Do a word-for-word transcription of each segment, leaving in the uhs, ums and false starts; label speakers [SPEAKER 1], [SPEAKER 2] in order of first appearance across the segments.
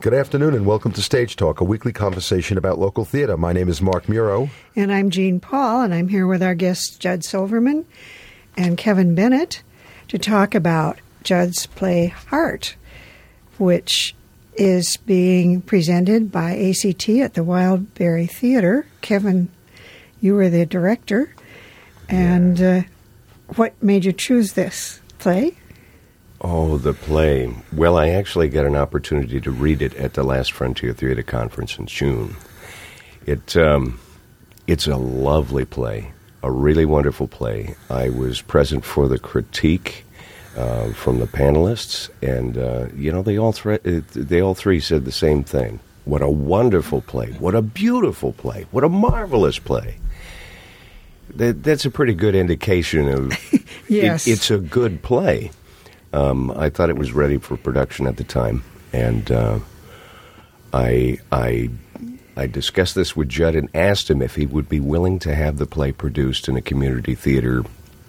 [SPEAKER 1] Good afternoon and welcome to Stage Talk, a weekly conversation about local theater. My name is Mark Muro.
[SPEAKER 2] And I'm Jean Paul, and I'm here with our guests Judd Silverman and Kevin Bennett to talk about Judd's play Heart, which is being presented by A C T at the Wildberry Theater. Kevin, you were the director. And uh, what made you choose this play?
[SPEAKER 3] Oh, the play. Well, I actually got an opportunity to read it at the last Frontier Theater Conference in June. It um, it's a lovely play, a really wonderful play. I was present for the critique uh, from the panelists, and uh, you know they all thre- they all three said the same thing. What a wonderful play! What a beautiful play! What a marvelous play! That, that's a pretty good indication of
[SPEAKER 2] yes.
[SPEAKER 3] it, it's a good play. Um, I thought it was ready for production at the time, and uh, I, I, I discussed this with Judd and asked him if he would be willing to have the play produced in a community theater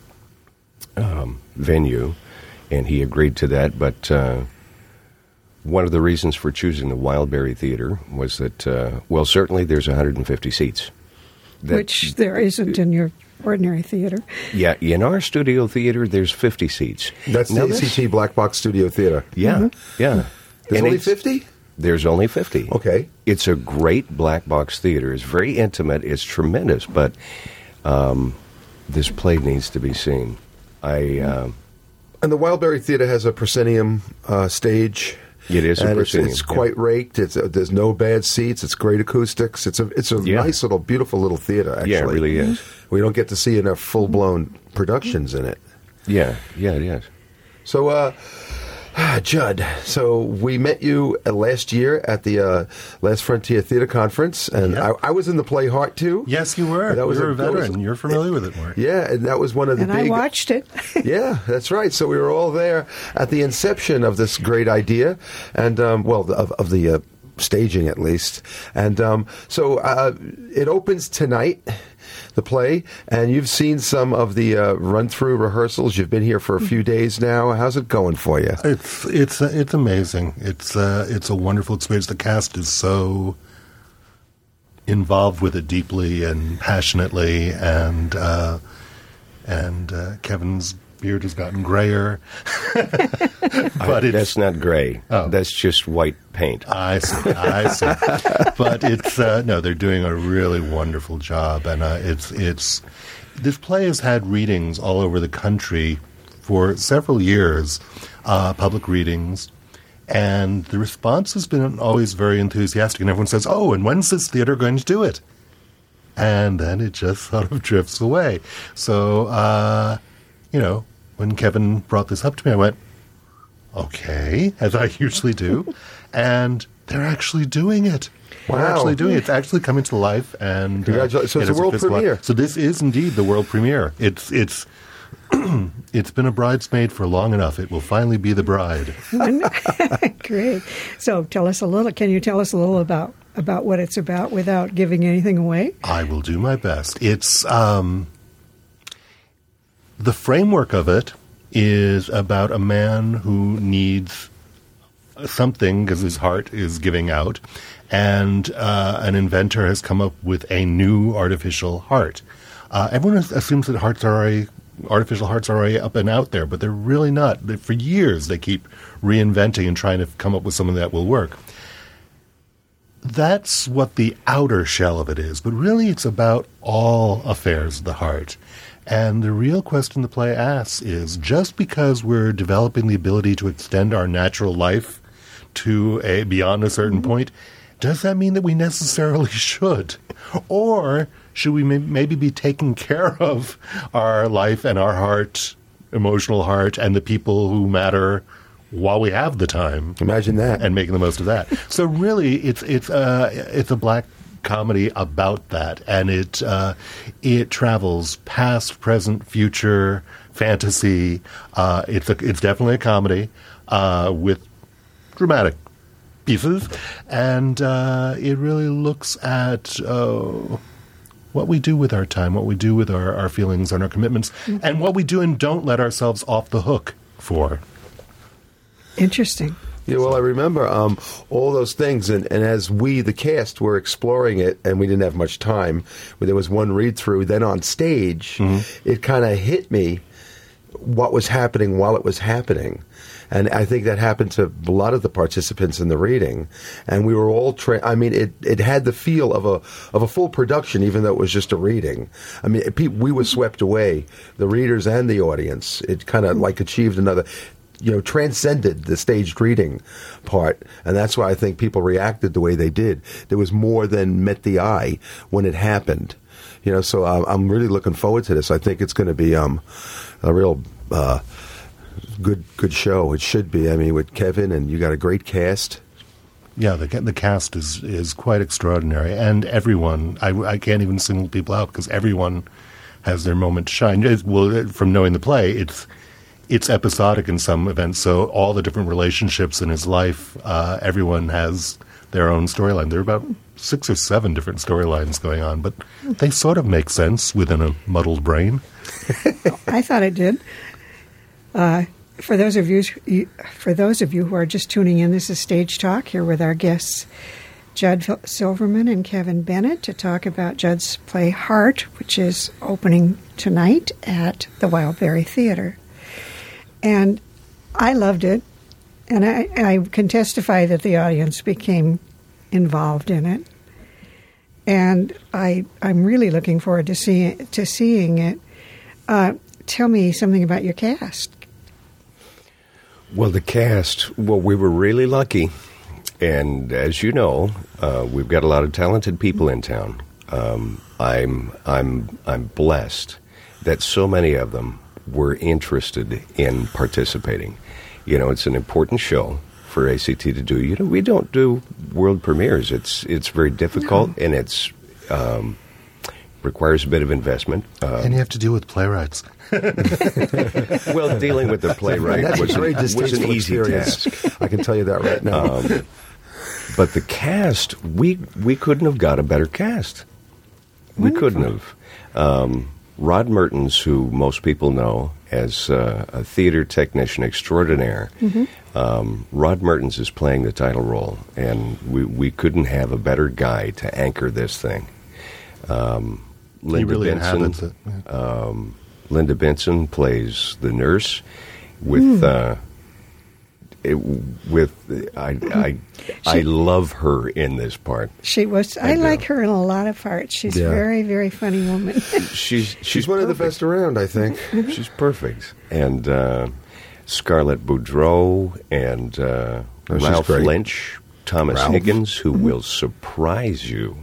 [SPEAKER 3] um, venue, and he agreed to that. But uh, one of the reasons for choosing the Wildberry Theater was that, uh, well, certainly there's one hundred fifty seats.
[SPEAKER 2] That, Which there isn't in your ordinary theater.
[SPEAKER 3] Yeah, in our studio theater, there's fifty seats.
[SPEAKER 1] That's
[SPEAKER 3] now
[SPEAKER 1] the A C T Black Box Studio Theater.
[SPEAKER 3] Yeah,
[SPEAKER 2] mm-hmm.
[SPEAKER 3] yeah.
[SPEAKER 1] There's
[SPEAKER 3] And
[SPEAKER 1] only
[SPEAKER 3] it's-
[SPEAKER 1] fifty?
[SPEAKER 3] There's only fifty.
[SPEAKER 1] Okay.
[SPEAKER 3] It's a great black box theater. It's very intimate. It's tremendous, but um, this play needs to be seen. I uh,
[SPEAKER 1] And the Wildberry Theater has a proscenium uh, stage.
[SPEAKER 3] It is a
[SPEAKER 1] and it's,
[SPEAKER 3] proscenium,
[SPEAKER 1] it's
[SPEAKER 3] yeah.
[SPEAKER 1] quite raked. It's uh, there's no bad seats. It's great acoustics. It's a it's a
[SPEAKER 3] Yeah.
[SPEAKER 1] nice little, beautiful little theater. Actually,
[SPEAKER 3] yeah, it really is.
[SPEAKER 1] We don't get to see enough full blown productions in it.
[SPEAKER 3] Yeah, yeah, it is.
[SPEAKER 1] So, uh, Judd, so we met you uh, last year at the uh, Last Frontier Theater Conference, and
[SPEAKER 4] Yep.
[SPEAKER 1] I, I was in the play Heart too.
[SPEAKER 4] Yes, you were.
[SPEAKER 1] That was
[SPEAKER 4] you were
[SPEAKER 1] a-
[SPEAKER 4] a
[SPEAKER 1] that was-
[SPEAKER 4] veteran. You're familiar with it, Mark.
[SPEAKER 1] Yeah, and that was one of the
[SPEAKER 2] And
[SPEAKER 1] big.
[SPEAKER 2] I watched it.
[SPEAKER 1] Yeah, that's right. So we were all there at the inception of this great idea, and um, well, of, of the uh, staging at least. And um, so uh, it opens tonight, the play, and you've seen some of the uh, run-through rehearsals. You've been here for a few days now. How's it going for you?
[SPEAKER 4] It's it's uh, it's amazing. It's uh, it's a wonderful experience. The cast is so involved with it deeply and passionately, and uh, and uh, Kevin's beard has gotten grayer.
[SPEAKER 3] But
[SPEAKER 4] it's,
[SPEAKER 3] that's not gray.
[SPEAKER 4] Oh.
[SPEAKER 3] That's just white paint.
[SPEAKER 4] I see, I see. But it's uh, no, they're doing a really wonderful job, and uh, it's it's this play has had readings all over the country for several years, uh, public readings, and the response has been always very enthusiastic. And everyone says, "Oh, and when's this theater going to do it?" And then it just sort of drifts away. So, uh, you know, when Kevin brought this up to me, I went, okay, as I usually do, and they're actually doing it. They're
[SPEAKER 1] Wow.
[SPEAKER 4] actually doing it. It's actually coming to life, and uh,
[SPEAKER 1] Congratulations. So it's
[SPEAKER 4] it
[SPEAKER 1] a
[SPEAKER 4] is
[SPEAKER 1] world
[SPEAKER 4] physical-
[SPEAKER 1] premiere.
[SPEAKER 4] So this is indeed the world premiere. It's it's it's been a bridesmaid for long enough. It will finally be the bride.
[SPEAKER 2] Great. So tell us a little. Can you tell us a little about about what it's about without giving anything away?
[SPEAKER 4] I will do my best. It's um, the framework of it is about a man who needs something because his heart is giving out, and uh, an inventor has come up with a new artificial heart. Uh, everyone assumes that hearts are already, artificial hearts are already up and out there, but they're really not. They, for years, they keep reinventing and trying to come up with something that will work. That's what the outer shell of it is, but really it's about all affairs of the heart. And the real question the play asks is, just because we're developing the ability to extend our natural life to a beyond a certain point, does that mean that we necessarily should? Or should we may- maybe be taking care of our life and our heart, emotional heart, and the people who matter while we have the time?
[SPEAKER 1] Imagine that.
[SPEAKER 4] And making the most of that. So really, it's it's uh, it's a black comedy about that, and it uh, it travels past, present, future, fantasy. Uh, it's a, it's definitely a comedy uh, with dramatic pieces, and uh, it really looks at uh, what we do with our time, what we do with our, our feelings and our commitments, mm-hmm. and what we do and don't let ourselves off the hook for.
[SPEAKER 2] Interesting.
[SPEAKER 1] Yeah, well, I remember um, all those things, and, and as we, the cast, were exploring it, and we didn't have much time, but there was one read-through, then on stage, mm-hmm. it kind of hit me what was happening while it was happening. And I think that happened to a lot of the participants in the reading, and we were all. Tra- I mean, it, it had the feel of a of a full production, even though it was just a reading. I mean, it, we were swept away, the readers and the audience. It kind of like achieved another, you know, transcended the staged reading part, and that's why I think people reacted the way they did. There was more than met the eye when it happened, you know. So I'm, I'm really looking forward to this. I think it's going to be um, a real. Uh, Good, good show. It should be. I mean, with Kevin, and you got a great cast.
[SPEAKER 4] Yeah, the the cast is is quite extraordinary, and everyone. I, I can't even single people out because everyone has their moment to shine. It's, well, from knowing the play, it's it's episodic in some events. So all the different relationships in his life, uh, everyone has their own storyline. There are about six or seven different storylines going on, but they sort of make sense within a muddled brain.
[SPEAKER 2] I thought it did. Uh, for those of you, for those of you who are just tuning in, this is Stage Talk here with our guests, Judd Silverman and Kevin Bennett, to talk about Judd's play Heart, which is opening tonight at the Wildberry Theater. And I loved it, and I, I can testify that the audience became involved in it. And I, I'm really looking forward to seeing to seeing it. Uh, tell me something about your cast.
[SPEAKER 3] Well, the cast, well, we were really lucky. And as you know, uh, we've got a lot of talented people in town. Um, I'm, I'm, I'm blessed that so many of them were interested in participating. You know, it's an important show for A C T to do. You know, we don't do world premieres. It's, it's very difficult, no. and it's, um, requires a bit of investment. Um,
[SPEAKER 4] and you have to deal with playwrights.
[SPEAKER 3] Well, dealing with the playwright
[SPEAKER 1] That's
[SPEAKER 3] was,
[SPEAKER 1] a great
[SPEAKER 3] was an easy
[SPEAKER 1] experience.
[SPEAKER 3] task.
[SPEAKER 1] I can tell you that right now.
[SPEAKER 3] Um, but the cast, we we couldn't have got a better cast. We couldn't have. Um, Rod Mertens, who most people know as uh, a theater technician extraordinaire, mm-hmm. um, Rod Mertens is playing the title role, and we, we couldn't have a better guy to anchor this thing. Um, Linda
[SPEAKER 4] he really
[SPEAKER 3] Benson,
[SPEAKER 4] inhabits it. Yeah.
[SPEAKER 3] Um, Linda Benson plays the nurse with mm. uh, it, with I I, she, I love her in this part.
[SPEAKER 2] She was I, I like her in a lot of parts. She's
[SPEAKER 1] yeah.
[SPEAKER 2] a very very funny woman.
[SPEAKER 3] she's, she's
[SPEAKER 1] she's one
[SPEAKER 3] perfect.
[SPEAKER 1] of the best around, I think.
[SPEAKER 3] She's perfect. And uh, Scarlett Boudreau and uh,
[SPEAKER 1] oh,
[SPEAKER 3] Ralph Lynch, Thomas
[SPEAKER 1] Ralph.
[SPEAKER 3] Higgins, who
[SPEAKER 2] mm-hmm.
[SPEAKER 3] will surprise you,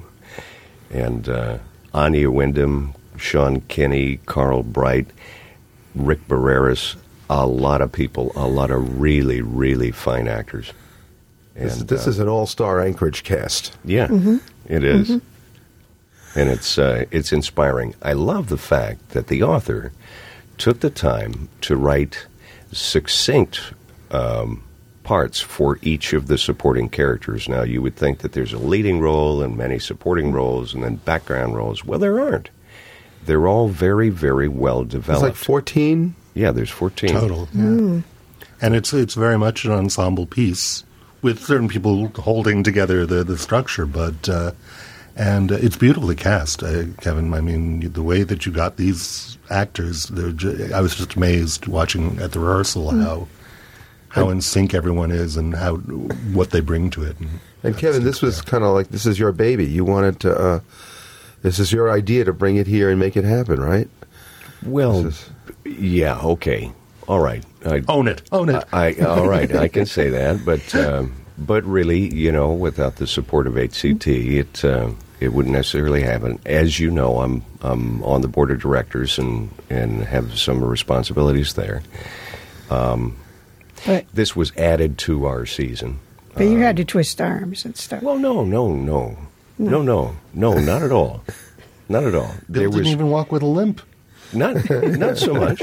[SPEAKER 3] and uh, Anya Wyndham, Sean Kinney, Carl Bright, Rick Barreras, a lot of people, a lot of really, really fine actors. And,
[SPEAKER 1] this this uh, is an all-star Anchorage cast.
[SPEAKER 3] Yeah,
[SPEAKER 2] mm-hmm.
[SPEAKER 3] it is.
[SPEAKER 2] Mm-hmm.
[SPEAKER 3] And it's uh, it's inspiring. I love the fact that the author took the time to write succinct um, parts for each of the supporting characters. Now, you would think that there's a leading role and many supporting roles and then background roles. Well, there aren't. They're all very, very well developed.
[SPEAKER 1] It's like fourteen?
[SPEAKER 3] Yeah, there's fourteen.
[SPEAKER 4] Total, yeah. Mm. And it's it's very much an ensemble piece with certain people holding together the, the structure, but uh, and uh, it's beautifully cast, uh, Kevin. I mean, the way that you got these actors, ju- I was just amazed watching at the rehearsal mm. how how in sync everyone is and how what they bring to it. And,
[SPEAKER 1] and Kevin, this was kind of like, this is your baby. You wanted to, uh, this is your idea to bring it here and make it happen, right?
[SPEAKER 3] Well,
[SPEAKER 1] is,
[SPEAKER 3] yeah, okay. All right. I,
[SPEAKER 4] own it. Own it.
[SPEAKER 3] I, I, all right, I can say that. But um, but really, you know, without the support of H C T, it uh, it wouldn't necessarily happen. As you know, I'm I'm on the board of directors and, and have some responsibilities there. Um,
[SPEAKER 2] but,
[SPEAKER 3] this was added to our season.
[SPEAKER 2] But you
[SPEAKER 3] um,
[SPEAKER 2] had to twist arms and stuff.
[SPEAKER 3] Well, no, no, no. No, no, no, no not at all. Not at all.
[SPEAKER 4] Bill
[SPEAKER 3] there
[SPEAKER 4] didn't
[SPEAKER 3] was,
[SPEAKER 4] even walk with a limp.
[SPEAKER 3] Not, not so much.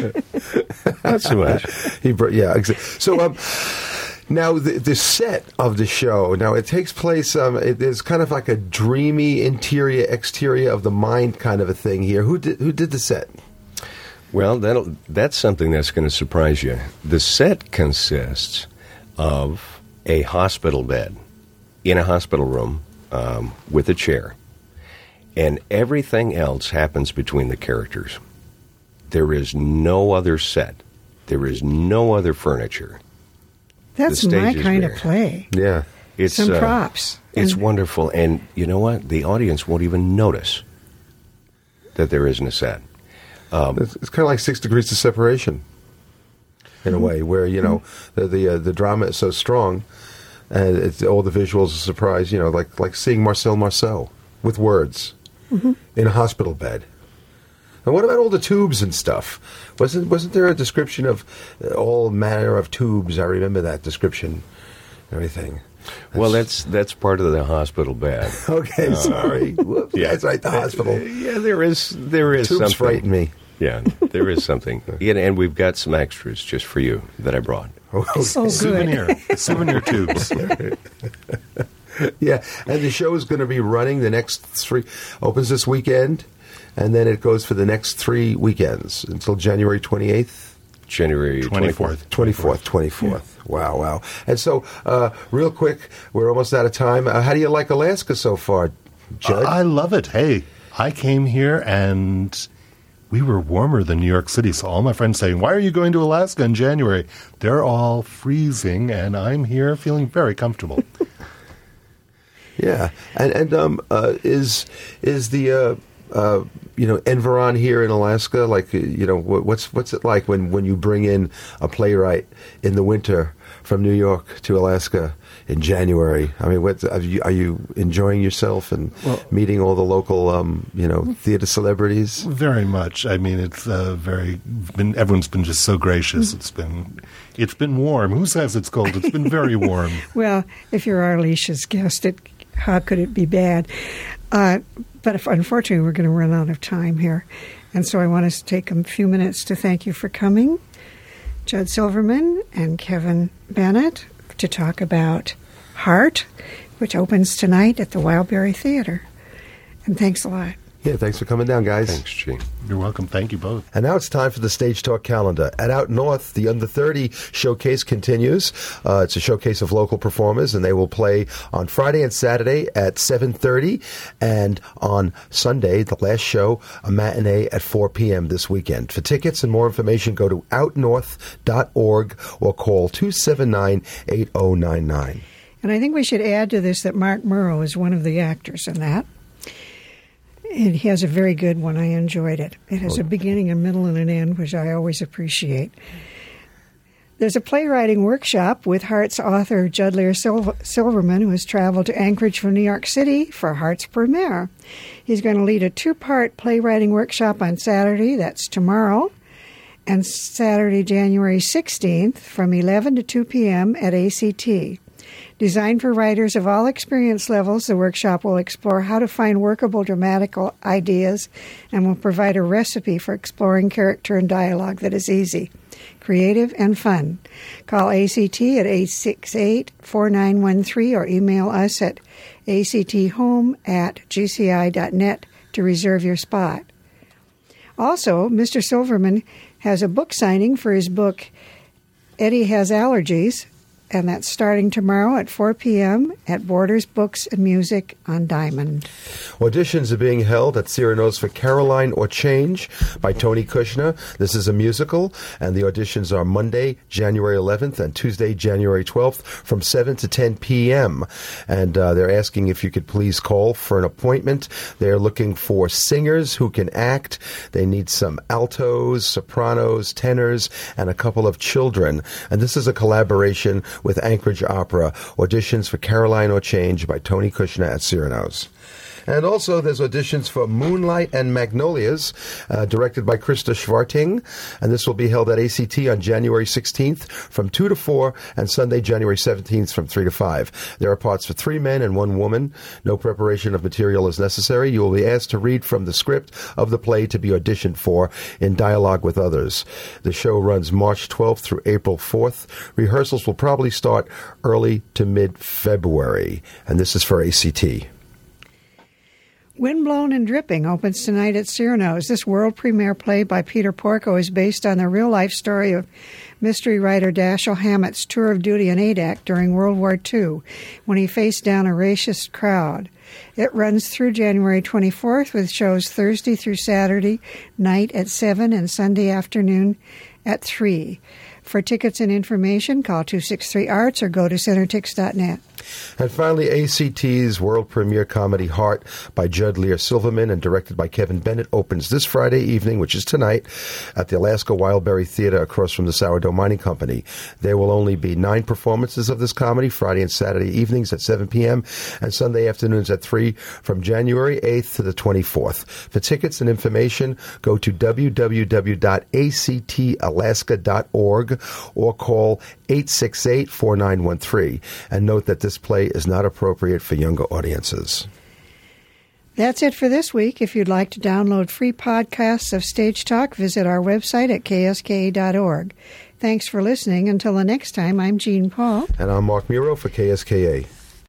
[SPEAKER 3] Not so much.
[SPEAKER 1] He, yeah. Exa- so, um, now the, the set of the show. Now it takes place. Um, it is kind of like a dreamy interior, exterior of the mind kind of a thing here. Who did who did the set?
[SPEAKER 3] Well, that'll, that's something that's going to surprise you. The set consists of a hospital bed in a hospital room um, with a chair, and everything else happens between the characters. There is no other set. There is no other furniture.
[SPEAKER 2] That's
[SPEAKER 3] The stage
[SPEAKER 2] my
[SPEAKER 3] is
[SPEAKER 2] kind
[SPEAKER 3] bare.
[SPEAKER 2] of play.
[SPEAKER 1] Yeah.
[SPEAKER 3] It's
[SPEAKER 2] Some
[SPEAKER 3] uh,
[SPEAKER 2] props.
[SPEAKER 3] It's
[SPEAKER 2] And-
[SPEAKER 3] wonderful, and you know what? The audience won't even notice that there isn't a set.
[SPEAKER 1] It's, it's kind of like Six Degrees of Separation, in a way, where you know the the, uh, the drama is so strong, and it's all the visuals are surprise. You know, like like seeing Marcel Marceau with words in a hospital bed. And what about all the tubes and stuff? Wasn't wasn't there a description of uh, all manner of tubes? I remember that description. Everything.
[SPEAKER 3] Well, that's that's part of the hospital bed.
[SPEAKER 1] Okay, sorry. Whoops,
[SPEAKER 3] Yeah.
[SPEAKER 1] That's right. The hospital.
[SPEAKER 3] Yeah, there is there is
[SPEAKER 1] Tubes
[SPEAKER 3] something.
[SPEAKER 1] frighten me.
[SPEAKER 3] Yeah, there is something. Yeah, and we've got some extras just for you that I brought.
[SPEAKER 2] Oh, good.
[SPEAKER 4] Souvenir, souvenir tubes.
[SPEAKER 1] Yeah, and the show is going to be running the next three. Opens this weekend, and then it goes for the next three weekends until January twenty eighth.
[SPEAKER 3] January
[SPEAKER 4] twenty-fourth.
[SPEAKER 1] twenty-fourth, twenty-fourth. Wow, wow. And so, uh, real quick, we're almost out of time. Uh, how do you like Alaska so far, Judd?
[SPEAKER 4] I love it. Hey, I came here and we were warmer than New York City. So all my friends saying, "Why are you going to Alaska in January?" They're all freezing, and I'm here feeling very comfortable.
[SPEAKER 1] Yeah, and and um, uh, is is the uh, uh, you know environ here in Alaska like uh, you know wh- what's what's it like when, when you bring in a playwright in the winter from New York to Alaska in January? I mean, what are you, are you enjoying yourself and
[SPEAKER 4] Well-
[SPEAKER 1] meeting all the local um, you know theater celebrities?
[SPEAKER 4] Very much. I mean, it's uh, very been. Everyone's been just so gracious. It's been, it's been warm. Who says it's cold? It's been very warm.
[SPEAKER 2] Well, if you're Arlesia's guest, it, how could it be bad? Uh, but if, unfortunately, we're going to run out of time here. And so I want to take a few minutes to thank you for coming, Judd Silverman and Kevin Bennett, to talk about Heart, which opens tonight at the Wildberry Theater. And thanks a lot.
[SPEAKER 1] Yeah, thanks for coming down, guys.
[SPEAKER 3] Thanks, Gene.
[SPEAKER 4] You're welcome. Thank you both.
[SPEAKER 1] And now it's time for the Stage Talk calendar. At Out North, the Under thirty showcase continues. Uh, it's a showcase of local performers, and they will play on Friday and Saturday at seven thirty, and on Sunday, the last show, a matinee at four p.m. this weekend. For tickets and more information, go to out north dot org or call two seven nine, eight oh nine nine.
[SPEAKER 2] And I think we should add to this that Mark Murrow is one of the actors in that. And he has a very good one. I enjoyed it. It has a beginning, a middle, and an end, which I always appreciate. There's a playwriting workshop with Heart's author Judd Lear Sil- Silverman, who has traveled to Anchorage from New York City for Heart's premiere. He's going to lead a two-part playwriting workshop on Saturday, that's tomorrow, and Saturday, January sixteenth, from eleven to two p.m. at A C T. Designed for writers of all experience levels, the workshop will explore how to find workable dramatical ideas and will provide a recipe for exploring character and dialogue that is easy, creative, and fun. Call A C T at eight six eight, four nine one three or email us at a c t home at g c i dot net to reserve your spot. Also, Mister Silverman has a book signing for his book, Eddie Has Allergies, and that's starting tomorrow at four p.m. at Borders Books and Music on Diamond.
[SPEAKER 1] Auditions are being held at Cyrano's for Caroline or Change by Tony Kushner. This is a musical, and the auditions are Monday, January eleventh, and Tuesday, January twelfth, from seven to ten p.m. And uh, they're asking if you could please call for an appointment. They're looking for singers who can act. They need some altos, sopranos, tenors, and a couple of children. And this is a collaboration with Anchorage Opera. Auditions for Caroline or Change by Tony Kushner at Cyrano's. And also, there's auditions for Moonlight and Magnolias, uh, directed by Krista Schwarting. And this will be held at A C T on January sixteenth from two to four, and Sunday, January seventeenth from three to five. There are parts for three men and one woman. No preparation of material is necessary. You will be asked to read from the script of the play to be auditioned for in dialogue with others. The show runs March twelfth through April fourth. Rehearsals will probably start early to mid-February. And this is for A C T.
[SPEAKER 2] Windblown and Dripping opens tonight at Cyrano's. This world premiere play by Peter Porco is based on the real-life story of mystery writer Dashiell Hammett's tour of duty in Adak during World War Two, when he faced down a racist crowd. It runs through January twenty-fourth with shows Thursday through Saturday night at seven and Sunday afternoon at three. For tickets and information, call two six three arts or go to centertix dot net.
[SPEAKER 1] And finally, A C T's world premiere comedy Heart by Judd Lear Silverman and directed by Kevin Bennett opens this Friday evening, which is tonight, at the Alaska Wildberry Theater across from the Sourdough Mining Company. There will only be nine performances of this comedy, Friday and Saturday evenings at seven p.m. and Sunday afternoons at three from January eighth to the twenty-fourth. For tickets and information, go to w w w dot a c t alaska dot org or call eight six eight, four nine one three. And note that this play is not appropriate for younger audiences.
[SPEAKER 2] That's it for this week. If you'd like to download free podcasts of Stage Talk, visit our website at k s k a dot org. Thanks for listening. Until the next time, I'm Jean Paul.
[SPEAKER 1] And I'm Mark Muro for K S K A.